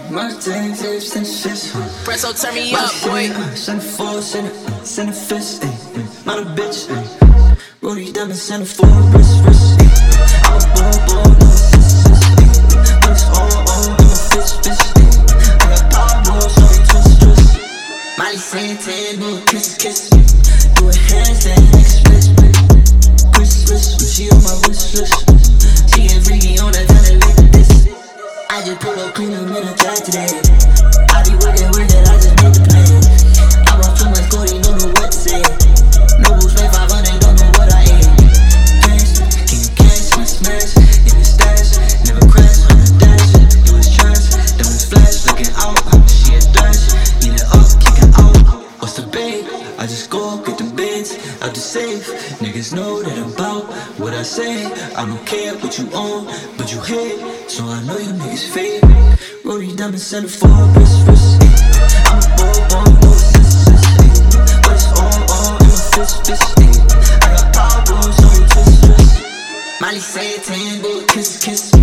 Mustang, flips, and shit. Presso, turn me up, boy. Send a four, send a fist, ayy. Not a bitch, ayy. Rollie diamond, send a four, wrist, ayy. I'm a ball, no assist, ayy. But it's all in my fist, ayy. I got power, so we twist. Miley saying, no kiss. Do a handstand, like a split. Christmas, when she on my wish list. She get freaky on that time like this. I just pull up, clean up in a track today. I be working, I just made the plan. I bought too much Cody, don't know what to say. No boost, pay 500, don't know what I ate. Cash, king cash, my smash, in the stash. Never crash on the dash, it was trash. Then was flash, looking out, she a dash. Eat it up, kick it out. What's the bait? I just go get the bins out the safe. Niggas know that I'm about what I say. I don't care what you own, but you hate, so I know you niggas fake. Rollie diamond, send a four, wrist. I'm a ball, no assist, but it's all in my fist, I got power, so you twist. Miley say 10, go kiss.